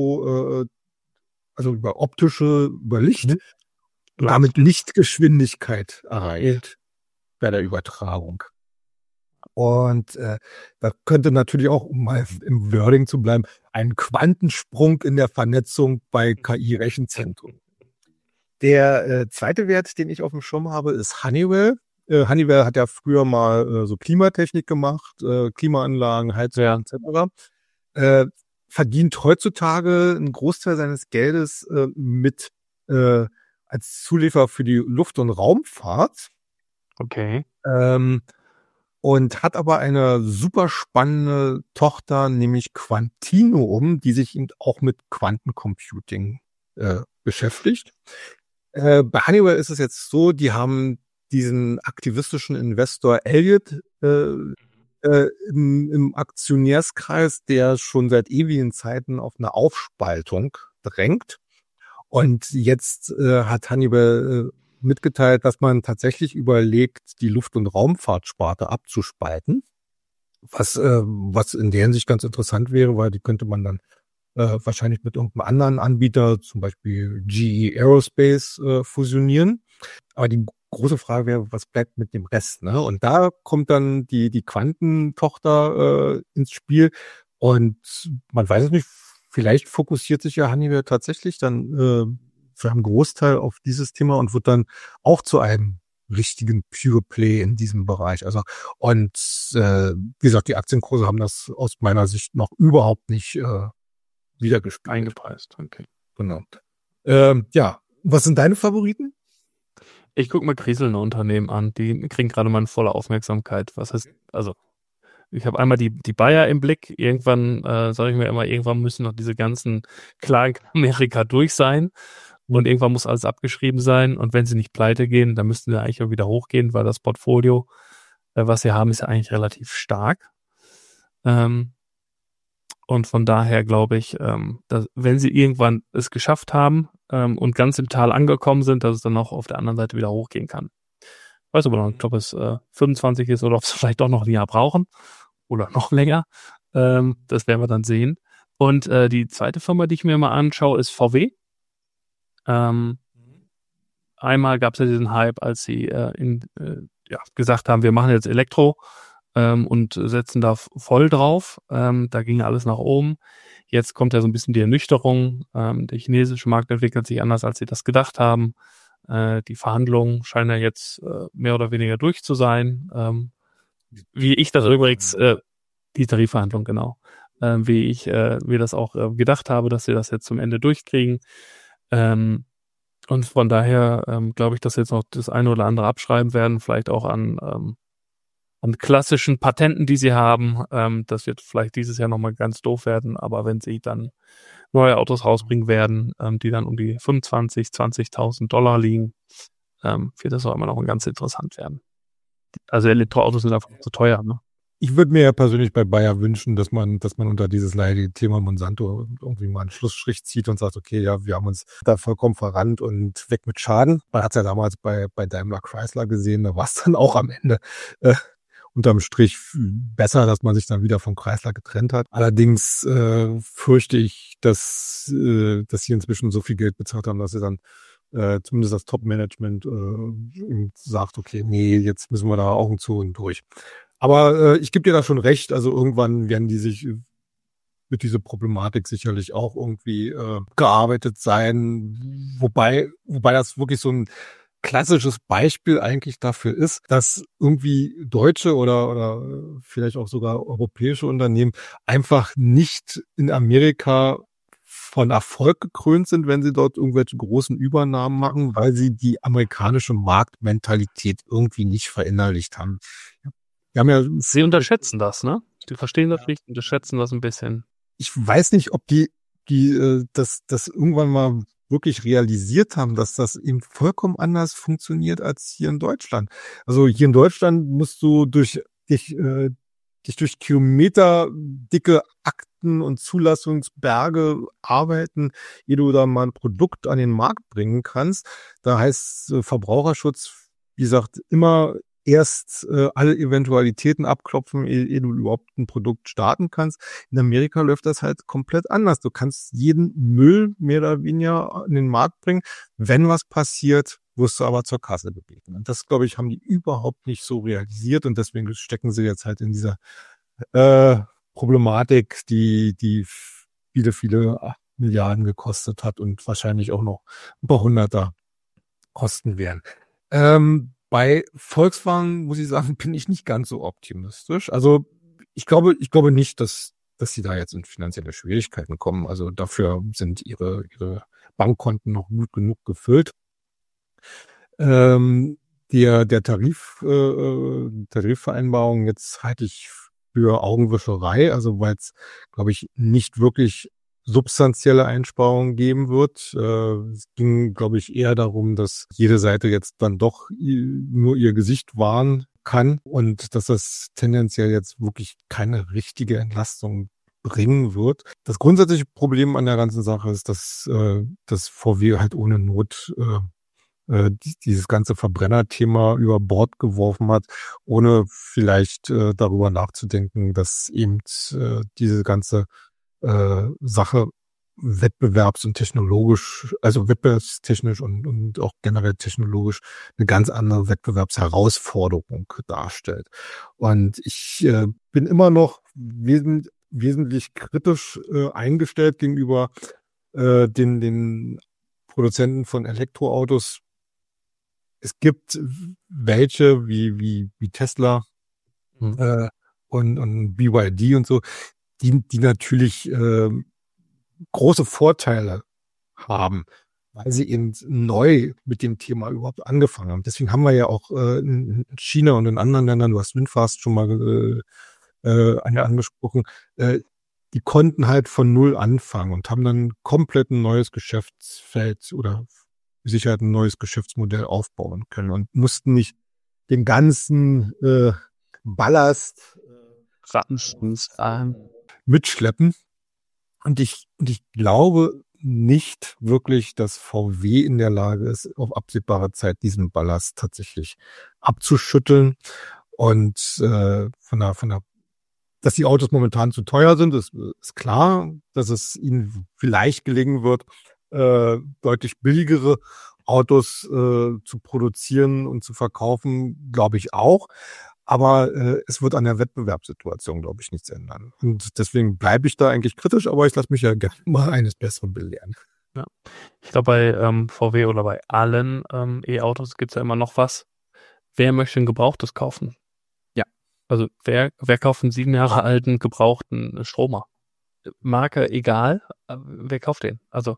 über Licht, damit Lichtgeschwindigkeit erreicht bei der Übertragung. Und da könnte natürlich auch, um mal im Wording zu bleiben, ein Quantensprung in der Vernetzung bei KI-Rechenzentren. Der zweite Wert, den ich auf dem Schirm habe, ist Honeywell. Honeywell hat ja früher mal so Klimatechnik gemacht, Klimaanlagen, Heizungen etc. Verdient heutzutage einen Großteil seines Geldes mit als Zulieferer für die Luft- und Raumfahrt. Okay. Und hat aber eine super spannende Tochter, nämlich Quantinuum, die sich eben auch mit Quantencomputing beschäftigt. Bei Honeywell ist es jetzt so, die haben diesen aktivistischen Investor Elliott im Aktionärskreis, der schon seit ewigen Zeiten auf eine Aufspaltung drängt. Und jetzt hat Honeywell mitgeteilt, dass man tatsächlich überlegt, die Luft- und Raumfahrtsparte abzuspalten. Was in der Hinsicht ganz interessant wäre, weil die könnte man dann wahrscheinlich mit irgendeinem anderen Anbieter, zum Beispiel GE Aerospace, fusionieren. Aber die große Frage wäre, was bleibt mit dem Rest? Ne? Und da kommt dann die Quantentochter ins Spiel. Und man weiß es nicht, vielleicht fokussiert sich ja Honeywell tatsächlich dann für einen Großteil auf dieses Thema und wird dann auch zu einem richtigen Pure Play in diesem Bereich. Also und wie gesagt, die Aktienkurse haben das aus meiner Sicht noch überhaupt nicht wiedergespiegelt. Eingepreist, okay. Genau. Ja, was sind deine Favoriten? Ich gucke mir kriselnde Unternehmen an, die kriegen gerade meine volle Aufmerksamkeit. Was heißt, also ich habe einmal die Bayer im Blick. Irgendwann, sage ich mir immer, irgendwann müssen noch diese ganzen Klagen in Amerika durch sein. Und irgendwann muss alles abgeschrieben sein. Und wenn sie nicht pleite gehen, dann müssten sie eigentlich auch wieder hochgehen, weil das Portfolio, was sie haben, ist ja eigentlich relativ stark. Und von daher glaube ich, dass, wenn sie irgendwann es geschafft haben und ganz im Tal angekommen sind, dass es dann auch auf der anderen Seite wieder hochgehen kann. Ich weiß aber noch nicht, ob es 25 ist oder ob sie vielleicht doch noch ein Jahr brauchen oder noch länger. Das werden wir dann sehen. Und die zweite Firma, die ich mir mal anschaue, ist VW. Einmal gab es ja diesen Hype, als sie gesagt haben, wir machen jetzt Elektro und setzen da voll drauf. Da ging alles nach oben. Jetzt kommt ja so ein bisschen die Ernüchterung. Der chinesische Markt entwickelt sich anders, als sie das gedacht haben. Die Verhandlungen scheinen ja jetzt mehr oder weniger durch zu sein. Wie ich das übrigens, die Tarifverhandlung, genau. Wie ich mir das auch gedacht habe, dass sie das jetzt zum Ende durchkriegen. Und von daher glaube ich, dass sie jetzt noch das eine oder andere abschreiben werden, vielleicht auch an klassischen Patenten, die sie haben. Das wird vielleicht dieses Jahr nochmal ganz doof werden, aber wenn sie dann neue Autos rausbringen werden, die dann um die 20.000 Dollar liegen, wird das auch immer noch ganz interessant werden. Also Elektroautos sind einfach zu teuer, ne? Ich würde mir ja persönlich bei Bayer wünschen, dass man unter dieses leidige Thema Monsanto irgendwie mal einen Schlussstrich zieht und sagt, okay, ja, wir haben uns da vollkommen verrannt und weg mit Schaden. Man hat es ja damals bei Daimler Chrysler gesehen, da war es dann auch am Ende unterm Strich besser, dass man sich dann wieder vom Chrysler getrennt hat. Allerdings fürchte ich, dass sie inzwischen so viel Geld bezahlt haben, dass sie dann zumindest das Top-Management sagt, okay, nee, jetzt müssen wir da Augen zu und durch. Aber ich gebe dir da schon recht, also irgendwann werden die sich mit dieser Problematik sicherlich auch irgendwie gearbeitet sein, wobei das wirklich so ein klassisches Beispiel eigentlich dafür ist, dass irgendwie deutsche oder vielleicht auch sogar europäische Unternehmen einfach nicht in Amerika von Erfolg gekrönt sind, wenn sie dort irgendwelche großen Übernahmen machen, weil sie die amerikanische Marktmentalität irgendwie nicht verinnerlicht haben. Wir haben ja, Sie unterschätzen das, ne? Die verstehen das nicht, unterschätzen das ein bisschen. ich weiß nicht, ob die das irgendwann mal wirklich realisiert haben, dass das eben vollkommen anders funktioniert als hier in Deutschland. Also hier in Deutschland musst du dich durch kilometerdicke Akten und Zulassungsberge arbeiten, ehe du da mal ein Produkt an den Markt bringen kannst. Da heißt Verbraucherschutz, wie gesagt, immer erst alle Eventualitäten abklopfen, ehe du überhaupt ein Produkt starten kannst. In Amerika läuft das halt komplett anders. Du kannst jeden Müll mehr oder weniger an den Markt bringen. Wenn was passiert, wirst du aber zur Kasse gebeten. Und das, glaube ich, haben die überhaupt nicht so realisiert und deswegen stecken sie jetzt halt in dieser Problematik, die viele Milliarden gekostet hat und wahrscheinlich auch noch ein paar Hunderter kosten werden. Bei Volkswagen, muss ich sagen, bin ich nicht ganz so optimistisch. Also ich glaube nicht, dass sie da jetzt in finanzielle Schwierigkeiten kommen. Also dafür sind ihre Bankkonten noch gut genug gefüllt. Der Tarifvereinbarung jetzt halte ich für Augenwischerei, also weil es, glaube ich, nicht wirklich substanzielle Einsparungen geben wird. Es ging, glaube ich, eher darum, dass jede Seite jetzt dann doch nur ihr Gesicht wahren kann und dass das tendenziell jetzt wirklich keine richtige Entlastung bringen wird. Das grundsätzliche Problem an der ganzen Sache ist, dass VW halt ohne Not dieses ganze Verbrennerthema über Bord geworfen hat, ohne vielleicht darüber nachzudenken, dass eben diese ganze Sache wettbewerbs- und technologisch, also wettbewerbstechnisch und auch generell technologisch eine ganz andere Wettbewerbsherausforderung darstellt. Und ich bin immer noch wesentlich kritisch eingestellt gegenüber den Produzenten von Elektroautos. Es gibt welche wie Tesla und BYD und so, die natürlich große Vorteile haben, weil sie eben neu mit dem Thema überhaupt angefangen haben. Deswegen haben wir ja auch in China und in anderen Ländern, du hast Winfast schon mal angesprochen, die konnten halt von null anfangen und haben dann komplett ein neues Geschäftsfeld oder mit Sicherheit ein neues Geschäftsmodell aufbauen können und mussten nicht den ganzen Ballast mitschleppen. Und ich glaube nicht wirklich, dass VW in der Lage ist, auf absehbare Zeit diesen Ballast tatsächlich abzuschütteln. Und dass die Autos momentan zu teuer sind, ist klar. Dass es ihnen vielleicht gelingen wird, deutlich billigere Autos zu produzieren und zu verkaufen, glaube ich auch. Aber es wird an der Wettbewerbssituation, glaube ich, nichts ändern. Und deswegen bleibe ich da eigentlich kritisch, aber ich lasse mich ja gerne mal eines Besseren belehren. Ja. Ich glaube, bei VW oder bei allen E-Autos gibt es ja immer noch was. Wer möchte ein Gebrauchtes kaufen? Ja. Also wer kauft einen 7 Jahre alten gebrauchten Stromer? Marke egal, wer kauft den? Also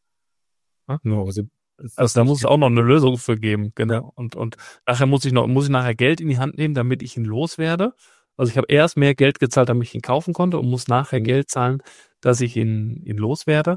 da muss es auch noch eine Lösung für geben, genau. Ja. Und nachher muss ich nachher Geld in die Hand nehmen, damit ich ihn loswerde. Also ich habe erst mehr Geld gezahlt, damit ich ihn kaufen konnte und muss nachher Geld zahlen, dass ich ihn loswerde.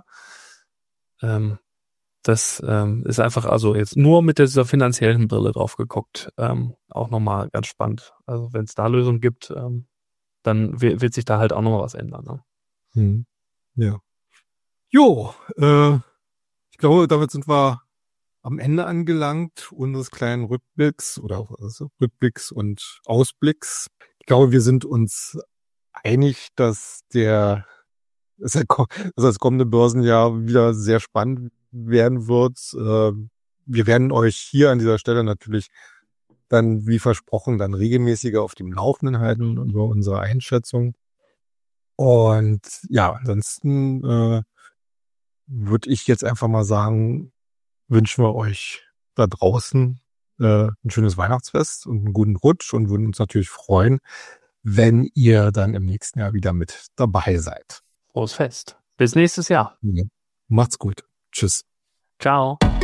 Das ist einfach, also jetzt nur mit dieser finanziellen Brille drauf geguckt, auch nochmal ganz spannend. Also wenn es da Lösungen gibt, dann wird sich da halt auch nochmal was ändern. Ne? Ja. Jo, ich glaube, damit sind wir am Ende angelangt unseres kleinen Rückblicks Rückblicks und Ausblicks. Ich glaube, wir sind uns einig, dass das kommende Börsenjahr wieder sehr spannend werden wird. Wir werden euch hier an dieser Stelle natürlich dann, wie versprochen, dann regelmäßiger auf dem Laufenden halten über unsere Einschätzung. Und ja, ansonsten würde ich jetzt einfach mal sagen, wünschen wir euch da draußen ein schönes Weihnachtsfest und einen guten Rutsch und würden uns natürlich freuen, wenn ihr dann im nächsten Jahr wieder mit dabei seid. Frohes Fest. Bis nächstes Jahr. Ja. Macht's gut. Tschüss. Ciao.